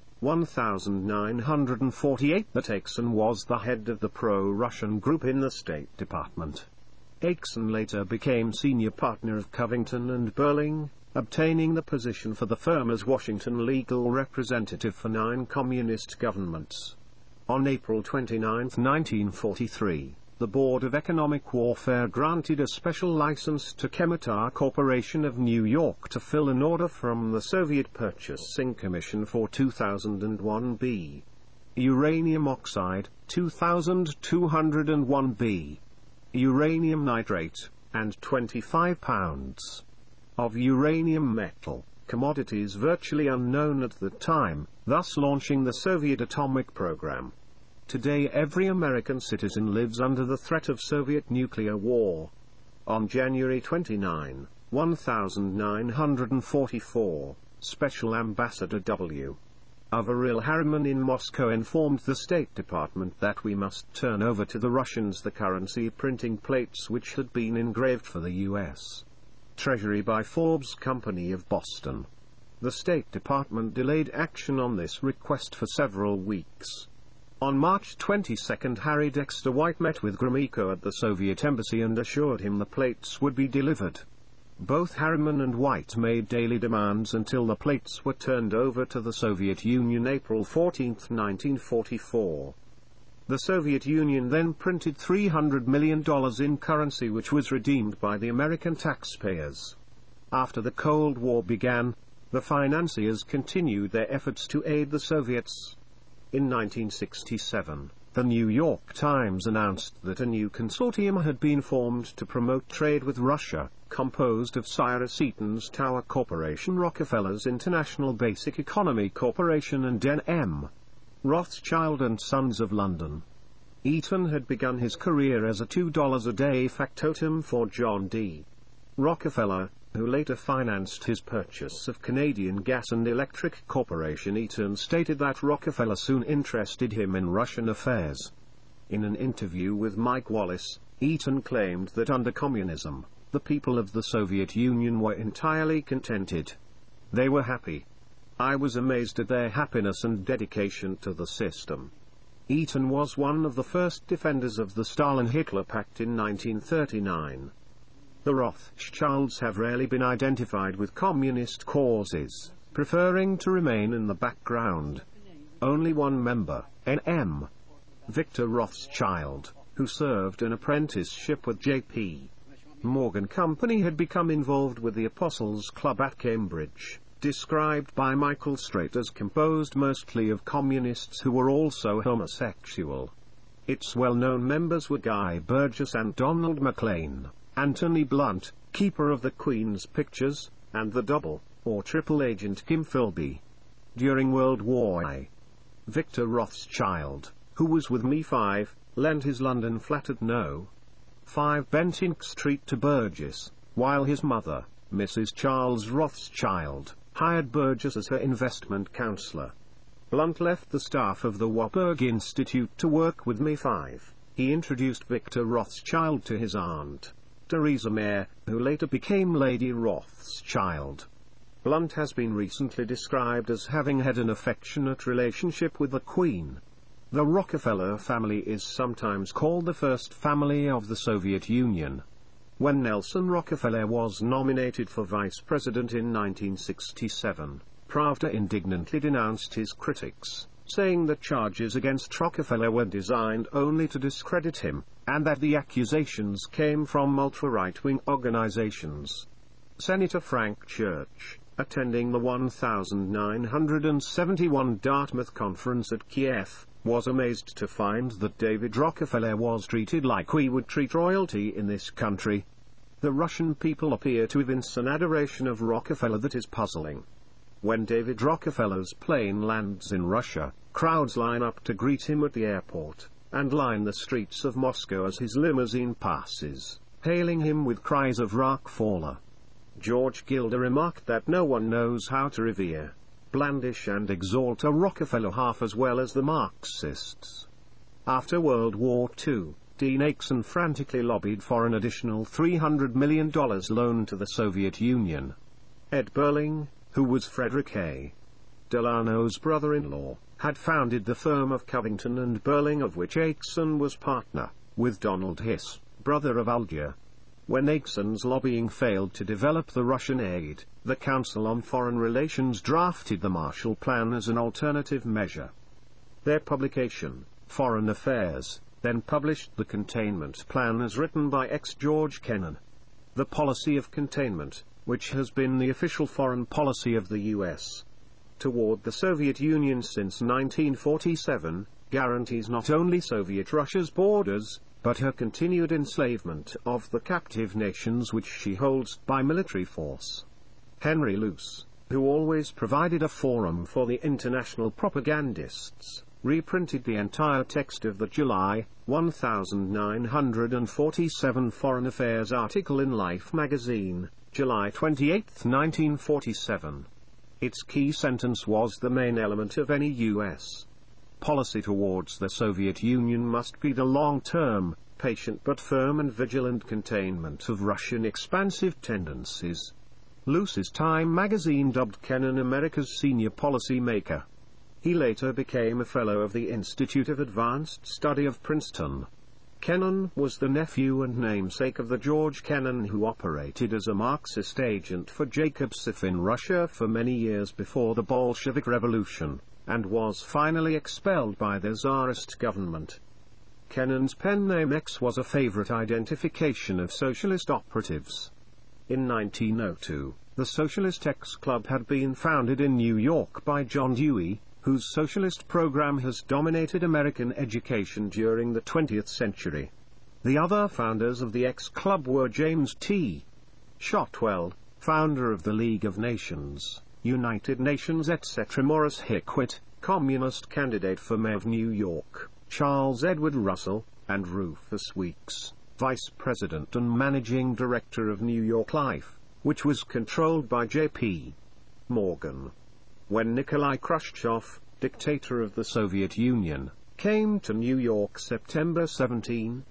nineteen forty-eight that Acheson was the head of the pro-Russian group in the State Department. Acheson later became senior partner of Covington and Burling, obtaining the position for the firm as Washington legal representative for nine communist governments. On April twenty-ninth, nineteen forty-three, the Board of Economic Warfare granted a special license to Chemitar Corporation of New York to fill an order from the Soviet Purchasing Commission for two thousand one B. Uranium oxide, two thousand two hundred one B. Uranium nitrate, and twenty-five pounds. Of uranium metal, commodities virtually unknown at the time, thus launching the Soviet atomic program. Today every American citizen lives under the threat of Soviet nuclear war. On January twenty-ninth, nineteen forty-four, Special Ambassador W. Averil Harriman in Moscow informed the State Department that we must turn over to the Russians the currency printing plates which had been engraved for the U S Treasury by Forbes Company of Boston. The State Department delayed action on this request for several weeks. On March twenty-second, Harry Dexter White met with Gromyko at the Soviet Embassy and assured him the plates would be delivered. Both Harriman and White made daily demands until the plates were turned over to the Soviet Union April fourteenth, nineteen forty-four. The Soviet Union then printed three hundred million dollars in currency which was redeemed by the American taxpayers. After the Cold War began, the financiers continued their efforts to aid the Soviets. In nineteen sixty-seven, the New York Times announced that a new consortium had been formed to promote trade with Russia, composed of Cyrus Eaton's Tower Corporation, Rockefeller's International Basic Economy Corporation and N M Rothschild and Sons of London. Eaton had begun his career as a two dollars a day factotum for John D. Rockefeller, who later financed his purchase of Canadian Gas and Electric Corporation Eaton, stated that Rockefeller soon interested him in Russian affairs. In an interview with Mike Wallace, Eaton claimed that under communism, the people of the Soviet Union were entirely contented. They were happy. I was amazed at their happiness and dedication to the system. Eaton was one of the first defenders of the Stalin-Hitler Pact in nineteen thirty-nine. The Rothschilds have rarely been identified with communist causes, preferring to remain in the background. Only one member, N M Victor Rothschild, who served an apprenticeship with J P Morgan Company, had become involved with the Apostles Club at Cambridge, described by Michael Straight as composed mostly of communists who were also homosexual. Its well-known members were Guy Burgess and Donald MacLean, Anthony Blunt, keeper of the Queen's pictures, and the double, or triple agent Kim Philby. During World War One, Victor Rothschild, who was with M I five, lent his London flat at No. five Bentinck Street to Burgess, while his mother, Missus Charles Rothschild, hired Burgess as her investment counselor. Blunt left the staff of the Warburg Institute to work with M I five. He introduced Victor Rothschild to his aunt, Theresa Mayer, who later became Lady Rothschild. Blunt has been recently described as having had an affectionate relationship with the Queen. The Rockefeller family is sometimes called the first family of the Soviet Union. When Nelson Rockefeller was nominated for vice president in nineteen sixty-seven, Pravda indignantly denounced his critics, saying that charges against Rockefeller were designed only to discredit him, and that the accusations came from ultra-right-wing organizations. Senator Frank Church, attending the one thousand nine hundred seventy-one Dartmouth Conference at Kiev, was amazed to find that David Rockefeller was treated like we would treat royalty in this country. The Russian people appear to evince an adoration of Rockefeller that is puzzling. When David Rockefeller's plane lands in Russia, crowds line up to greet him at the airport, and line the streets of Moscow as his limousine passes, hailing him with cries of Rockefeller. George Gilder remarked that no one knows how to revere, blandish and exalt a Rockefeller half as well as the Marxists. After World War Two, Dean Acheson frantically lobbied for an additional three hundred million dollars loan to the Soviet Union. Ed Berling, who was Frederick A. Delano's brother-in-law, had founded the firm of Covington and Berling, of which Acheson was partner, with Donald Hiss, brother of Alger. When Acheson's lobbying failed to develop the Russian aid, the Council on Foreign Relations drafted the Marshall Plan as an alternative measure. Their publication, Foreign Affairs, then published the containment plan as written by ex-George Kennan. The policy of containment, which has been the official foreign policy of the U S toward the Soviet Union since nineteen forty-seven, guarantees not only Soviet Russia's borders, but her continued enslavement of the captive nations which she holds by military force. Henry Luce, who always provided a forum for the international propagandists, reprinted the entire text of the July nineteen forty-seven Foreign Affairs article in Life magazine, July twenty-eighth, nineteen forty-seven. Its key sentence was: the main element of any U S policy towards the Soviet Union must be the long-term, patient but firm and vigilant containment of Russian expansive tendencies. Luce's Time magazine dubbed Kennan America's senior policy maker. He later became a fellow of the Institute of Advanced Study of Princeton. Kennan was the nephew and namesake of the George Kennan who operated as a Marxist agent for Jakubsev in Russia for many years before the Bolshevik Revolution, and was finally expelled by the Tsarist government. Kennan's pen name X was a favorite identification of socialist operatives. In nineteen oh two, the Socialist X Club had been founded in New York by John Dewey, whose socialist program has dominated American education during the twentieth century. The other founders of the X Club were James T. Shotwell, founder of the League of Nations, United Nations et cetera, Morris Hickwit, communist candidate for mayor of New York, Charles Edward Russell, and Rufus Weeks, vice president and managing director of New York Life. which was controlled by J P Morgan. When Nikolai Khrushchev, dictator of the Soviet Union, came to New York September seventeenth,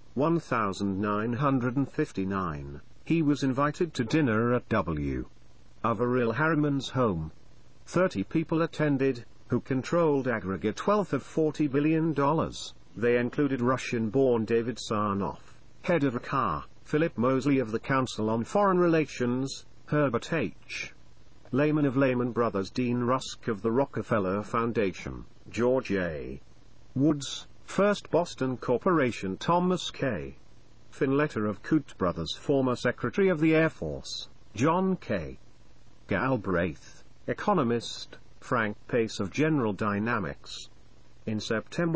nineteen fifty-nine, he was invited to dinner at W. Averell Harriman's home. Thirty people attended, who controlled aggregate wealth of forty billion dollars. They included Russian-born David Sarnoff, head of R C A, Philip Mosley of the Council on Foreign Relations, Herbert H. Lehman of Lehman Brothers, Dean Rusk of the Rockefeller Foundation, George A. Woods, First Boston Corporation, Thomas K. Finletter of Coote Brothers, former Secretary of the Air Force, John K. Galbraith, economist, Frank Pace of General Dynamics. In September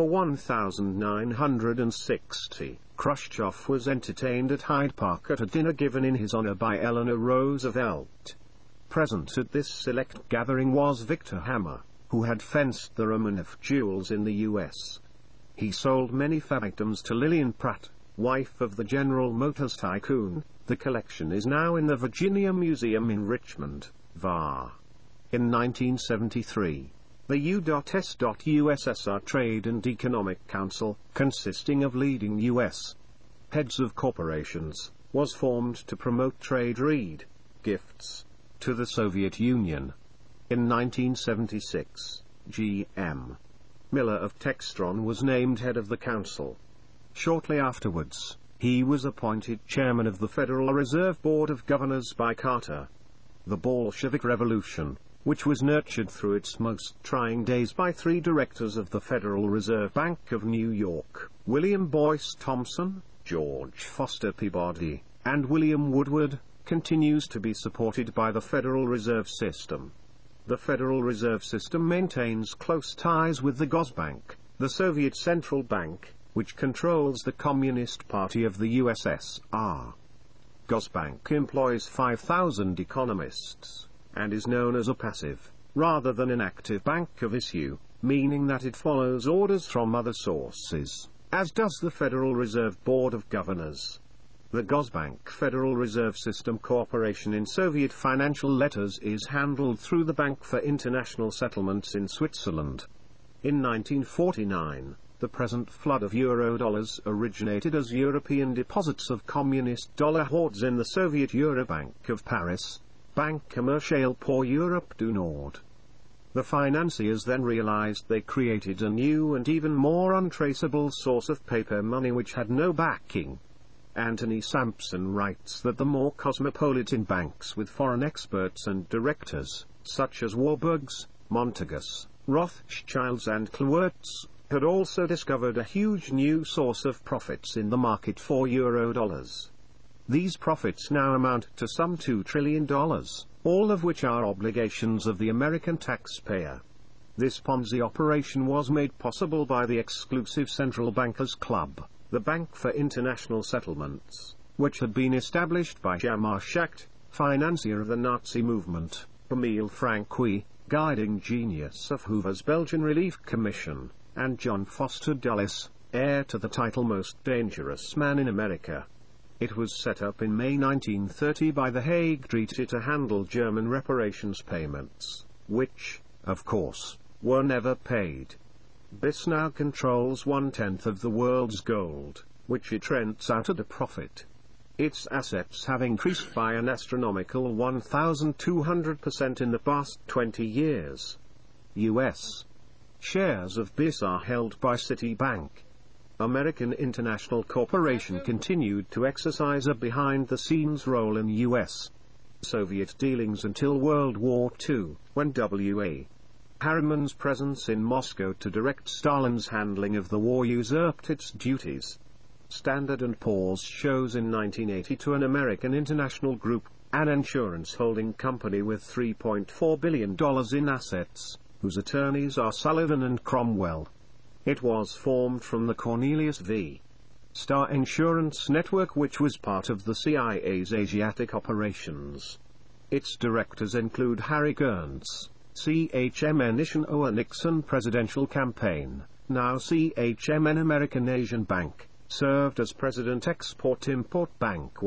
nineteen sixty, Khrushchev was entertained at Hyde Park at a dinner given in his honor by Eleanor Roosevelt. Present at this select gathering was Victor Hammer, who had fenced the Romanov jewels in the U S. He sold many fab items to Lillian Pratt, wife of the General Motors tycoon. The collection is now in the Virginia Museum in Richmond, V A. In nineteen seventy-three, the U S U S S R Trade and Economic Council, consisting of leading U S heads of corporations, was formed to promote trade. Read gifts to the Soviet Union. In nineteen seventy-six, G M Miller of Textron was named head of the council. Shortly afterwards, he was appointed chairman of the Federal Reserve Board of Governors by Carter. The Bolshevik Revolution, which was nurtured through its most trying days by three directors of the Federal Reserve Bank of New York, William Boyce Thompson, George Foster Peabody, and William Woodward, continues to be supported by the Federal Reserve System. The Federal Reserve System maintains close ties with the Gosbank, the Soviet Central Bank, which controls the Communist Party of the U S S R. Gosbank employs five thousand economists, and is known as a passive, rather than an active bank of issue, meaning that it follows orders from other sources, as does the Federal Reserve Board of Governors. The Gosbank Federal Reserve System Corporation in Soviet financial letters is handled through the Bank for International Settlements in Switzerland. In nineteen forty-nine, the present flood of eurodollars originated as European deposits of communist dollar hoards in the Soviet Eurobank of Paris, Banque Commerciale pour Europe du Nord. The financiers then realized they created a new and even more untraceable source of paper money which had no backing. Anthony Sampson writes that the more cosmopolitan banks with foreign experts and directors, such as Warburgs, Montagus, Rothschilds and Kluwerts, had also discovered a huge new source of profits in the market for eurodollars. These profits now amount to some two trillion dollars, all of which are obligations of the American taxpayer. This Ponzi operation was made possible by the exclusive Central Bankers Club, the Bank for International Settlements, which had been established by Hjalmar Schacht, financier of the Nazi movement, Emile Franqui, guiding genius of Hoover's Belgian Relief Commission, and John Foster Dulles, heir to the title Most Dangerous Man in America. It was set up in May nineteen thirty by the Hague Treaty to handle German reparations payments, which, of course, were never paid. B I S now controls one-tenth of the world's gold, which it rents out at a profit. Its assets have increased by an astronomical one thousand two hundred percent in the past twenty years. U S shares of B I S are held by Citibank. American International Corporation continued to exercise a behind-the-scenes role in U S Soviet dealings until World War Two, when W A Harriman's presence in Moscow to direct Stalin's handling of the war usurped its duties. Standard and Poor's shows in nineteen eighty-two an American International Group, an insurance holding company with three point four billion dollars in assets, whose attorneys are Sullivan and Cromwell. It was formed from the Cornelius V. Starr Insurance Network, which was part of the C I A's Asiatic operations. Its directors include Harry Kearns, C H M N Eisenhower Nixon Presidential Campaign, now C H M N American Asian Bank, served as President Export-Import Bank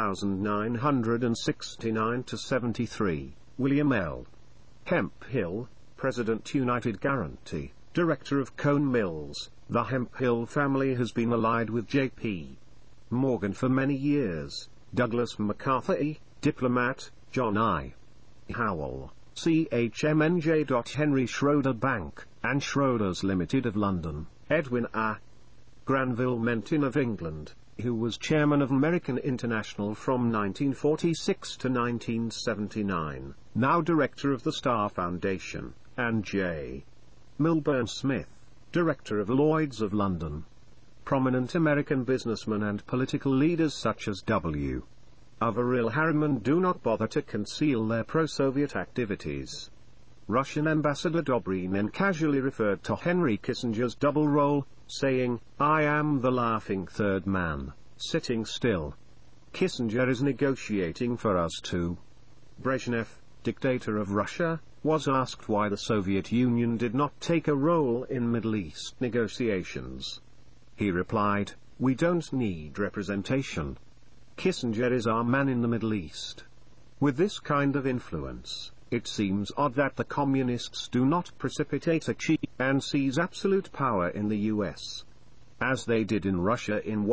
nineteen sixty-nine to seventy-three, William L. Hemphill, President United Guaranty, Director of Cone Mills. The Hemphill family has been allied with J P Morgan for many years. Douglas MacArthur, diplomat. John I. Howell, C H M N J. Henry Schroeder Bank, and Schroders Limited of London. Edwin A. Granville Menton of England, who was chairman of American International from nineteen forty-six to nineteen seventy-nine, now director of the Starr Foundation, and J. Milburn Smith, director of Lloyd's of London. Prominent American businessmen and political leaders such as W. Averell Harriman do not bother to conceal their pro-Soviet activities. Russian Ambassador Dobrynin casually referred to Henry Kissinger's double role, saying, "I am the laughing third man, sitting still. Kissinger is negotiating for us too." Brezhnev, dictator of Russia, was asked why the Soviet Union did not take a role in Middle East negotiations. He replied, "We don't need representation. Kissinger is our man in the Middle East." With this kind of influence, it seems odd that the communists do not precipitate a coup and seize absolute power in the U S, as they did in Russia in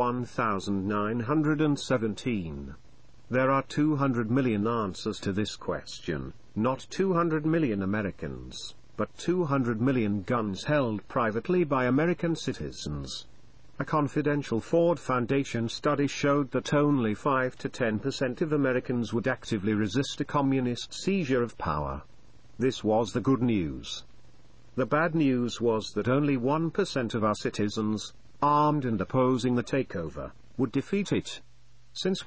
nineteen seventeen. There are two hundred million answers to this question, not two hundred million Americans, but two hundred million guns held privately by American citizens. A confidential Ford Foundation study showed that only five to ten percent of Americans would actively resist a communist seizure of power. This was the good news. The bad news was that only one percent of our citizens, armed and opposing the takeover, would defeat it. Since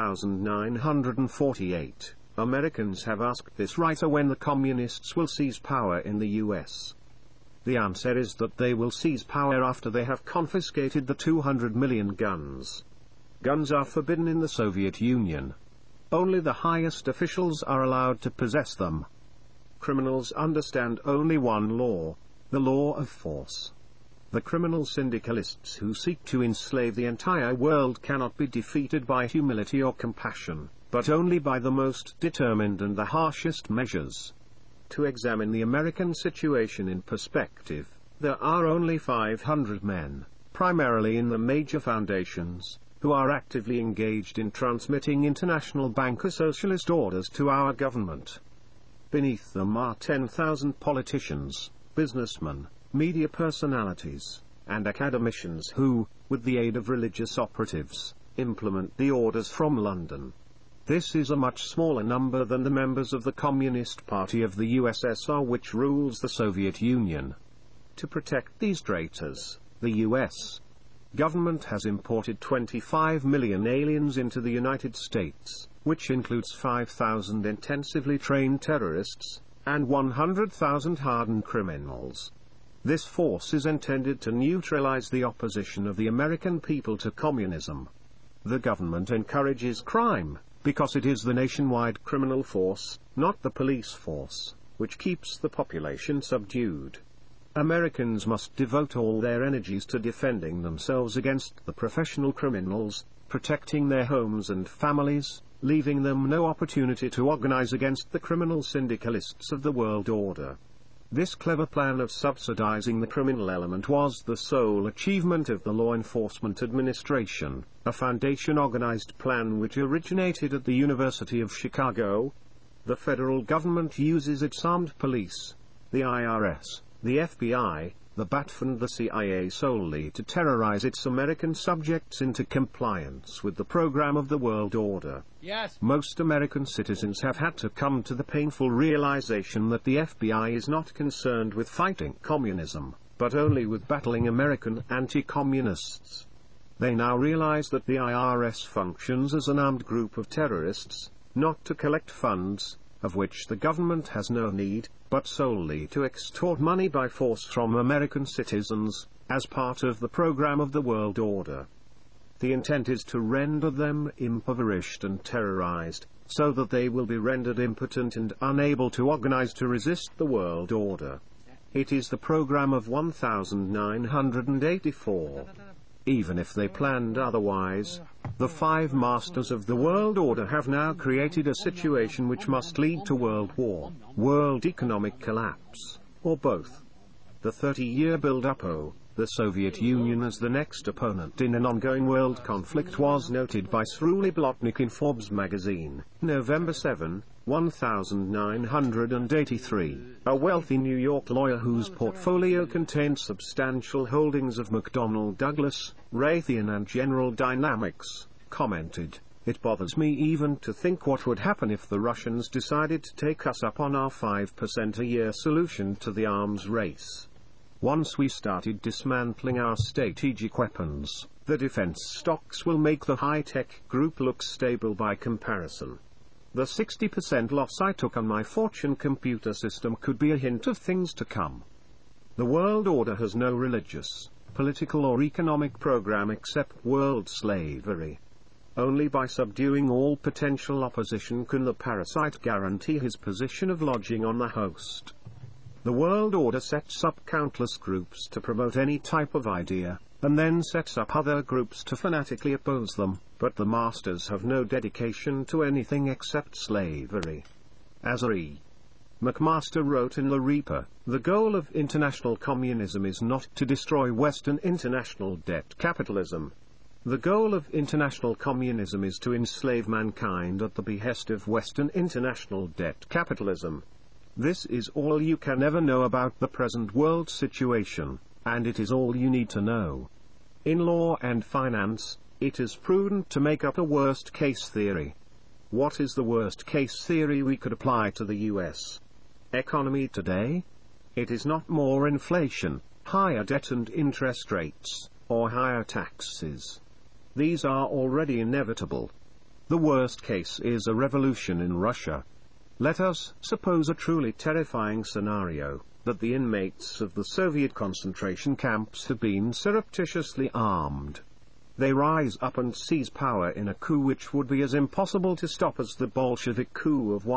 nineteen forty-eight, Americans have asked this writer when the communists will seize power in the U S. The answer is that they will seize power after they have confiscated the two hundred million guns. Guns are forbidden in the Soviet Union. Only the highest officials are allowed to possess them. Criminals understand only one law, the law of force. The criminal syndicalists who seek to enslave the entire world cannot be defeated by humility or compassion, but only by the most determined and the harshest measures. To examine the American situation in perspective, there are only five hundred men, primarily in the major foundations, who are actively engaged in transmitting international banker socialist orders to our government. Beneath them are ten thousand politicians, businessmen, media personalities, and academicians who, with the aid of religious operatives, implement the orders from London. This is a much smaller number than the members of the Communist Party of the U S S R which rules the Soviet Union. To protect these traitors, the U S government has imported twenty-five million aliens into the United States, which includes five thousand intensively trained terrorists, and one hundred thousand hardened criminals. This force is intended to neutralize the opposition of the American people to communism. The government encourages crime, because it is the nationwide criminal force, not the police force, which keeps the population subdued. Americans must devote all their energies to defending themselves against the professional criminals, protecting their homes and families, leaving them no opportunity to organize against the criminal syndicalists of the world order. This clever plan of subsidizing the criminal element was the sole achievement of the Law Enforcement Administration, a foundation-organized plan which originated at the University of Chicago. The federal government uses its armed police, the I R S, the F B I, the B A T F and the C I A solely to terrorize its American subjects into compliance with the program of the world order. Yes. Most American citizens have had to come to the painful realization that the F B I is not concerned with fighting communism, but only with battling American anti-communists. They now realize that the I R S functions as an armed group of terrorists, not to collect funds, of which the government has no need, but solely to extort money by force from American citizens, as part of the program of the world order. The intent is to render them impoverished and terrorized, so that they will be rendered impotent and unable to organize to resist the world order. It is the program of nineteen eighty-four. even if they planned otherwise. The five masters of the world order have now created a situation which must lead to world war, world economic collapse, or both. The thirty-year build-up of the Soviet Union as the next opponent in an ongoing world conflict was noted by Sruly Blotnick in Forbes magazine, November seventh, nineteen eighty-three. A wealthy New York lawyer whose portfolio contained substantial holdings of McDonnell Douglas, Raytheon and General Dynamics, commented, "It bothers me even to think what would happen if the Russians decided to take us up on our five percent a year solution to the arms race. Once we started dismantling our strategic weapons, the defense stocks will make the high-tech group look stable by comparison. The sixty percent loss I took on my Fortune computer system could be a hint of things to come." The world order has no religious, political or economic program except world slavery. Only by subduing all potential opposition can the parasite guarantee his position of lodging on the host. The world order sets up countless groups to promote any type of idea, and then sets up other groups to fanatically oppose them, but the masters have no dedication to anything except slavery. As R E McMaster wrote in The Reaper, "The goal of international communism is not to destroy Western international debt capitalism. The goal of international communism is to enslave mankind at the behest of Western international debt capitalism. This is all you can ever know about the present world situation, and it is all you need to know. In law and finance, it is prudent to make up a worst-case theory. What is the worst-case theory we could apply to the U S economy today? It is not more inflation, higher debt and interest rates, or higher taxes. These are already inevitable. The worst case is a revolution in Russia. Let us suppose a truly terrifying scenario, that the inmates of the Soviet concentration camps have been surreptitiously armed. They rise up and seize power in a coup which would be as impossible to stop as the Bolshevik coup of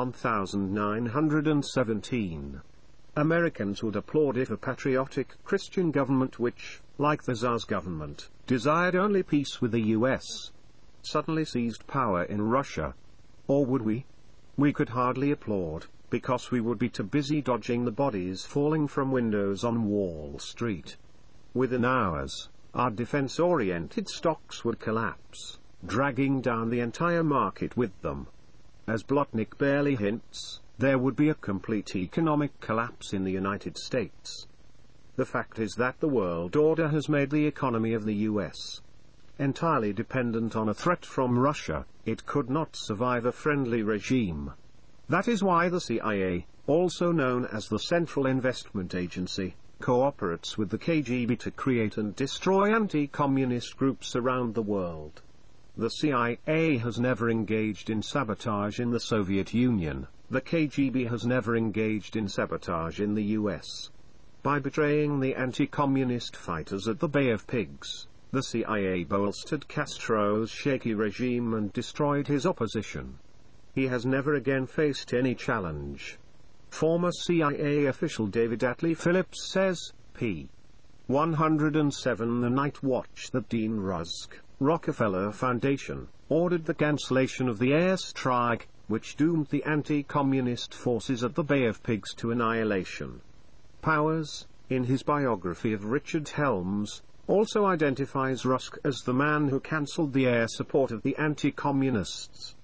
nineteen seventeen. Americans would applaud if a patriotic Christian government which, like the Tsar's government, desired only peace with the U S, suddenly seized power in Russia. Or would we? We could hardly applaud, because we would be too busy dodging the bodies falling from windows on Wall Street. Within hours, our defense-oriented stocks would collapse, dragging down the entire market with them. As Blotnick barely hints, there would be a complete economic collapse in the United States. The fact is that the world order has made the economy of the U S entirely dependent on a threat from Russia. It could not survive a friendly regime. That is why the C I A, also known as the Central Investment Agency, cooperates with the K G B to create and destroy anti-communist groups around the world. The C I A has never engaged in sabotage in the Soviet Union. The K G B has never engaged in sabotage in the U S. By betraying the anti-communist fighters at the Bay of Pigs, the C I A bolstered Castro's shaky regime and destroyed his opposition. He has never again faced any challenge. Former C I A official David Atlee Phillips says, p. one hundred seven The night watch that Dean Rusk, Rockefeller Foundation, ordered the cancellation of the airstrike, which doomed the anti-communist forces at the Bay of Pigs to annihilation. Powers, in his biography of Richard Helms, also identifies Rusk as the man who cancelled the air support of the anti-communists.